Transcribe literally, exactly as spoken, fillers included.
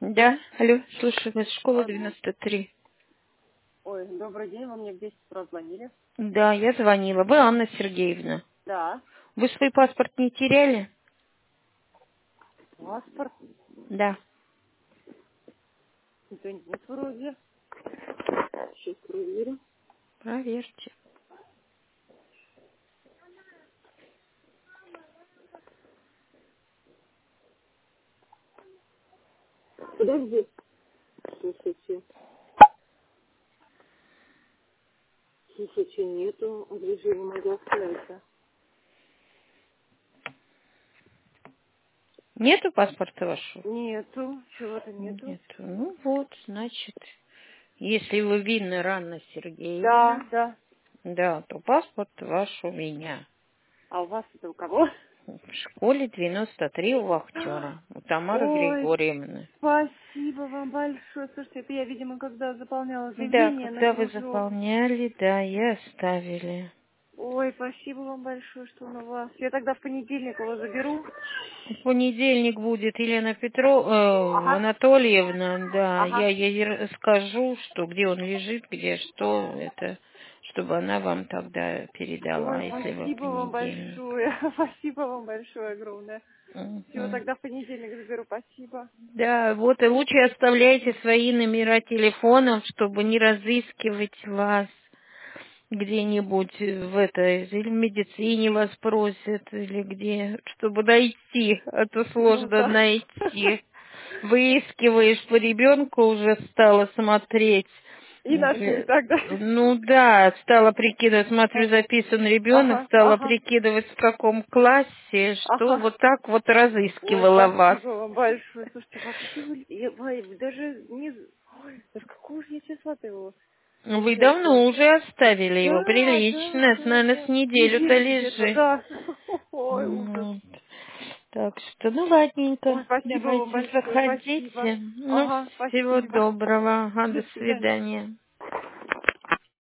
Да, алло, слушаю вас, школа Алло. девяносто три. Ой, добрый день, вы мне в десять утра звонили. Да, я звонила. Вы Анна Сергеевна. Да. Вы свой паспорт не теряли? Паспорт? Да. Да нет, вроде. Сейчас проверю. Проверьте. Подожди. Слушайте. Слушайте, нету. Движения могу оставить. Нету паспорта вашего? Нету. Чего-то нету. Нету. Ну вот, значит, если вы Винна Анна Да, Сергеевна, да. да, то паспорт ваш у меня. А у вас это у кого? В школе девяносто три у вахтера, у Тамары Ой, Григорьевны. спасибо вам большое. Слушайте, это я, видимо, когда заполняла Да, заявление на когда вы кружок. заполняли, да, и оставили. Ой, спасибо вам большое, что он у вас. Я тогда в понедельник его заберу. В понедельник будет Елена Петро... э, Ага, Анатольевна, да, я ага. ей р- скажу, что где он лежит, где что, это, чтобы она вам тогда передала, Ой, если вы в спасибо вам понедельник. большое. Спасибо вам большое огромное. Все, Мгм. тогда в понедельник заберу. Спасибо. Да, вот и лучше оставляйте свои номера телефонов, чтобы не разыскивать вас где-нибудь в этой, или в медицине вас просят, или где, чтобы найти, а то Ну сложно да. найти. Выискиваешь по ребенку, уже стала смотреть. И нашли Э, тогда. Ну да, стала прикидывать, смотрю, А, записан ребенок, Ага, стала ага, прикидывать, в каком классе, что ага. вот так вот Ой, разыскивала вас. спасибо вам большое. Слушайте, вообще вы, я, вы даже не... з- Ой, даже какого же я числа-то его Вы получается? давно уже оставили его, Да, да, прилично, да, наверное, с да. неделю-то Неделю где-то, лежит. да. Ой, ужас. Вот. Так что, ну ладненько, Ой, спасибо вам давайте большое, спасибо. заходите. Ну, Ага, всего спасибо. доброго, ага, До до свидания. свидания.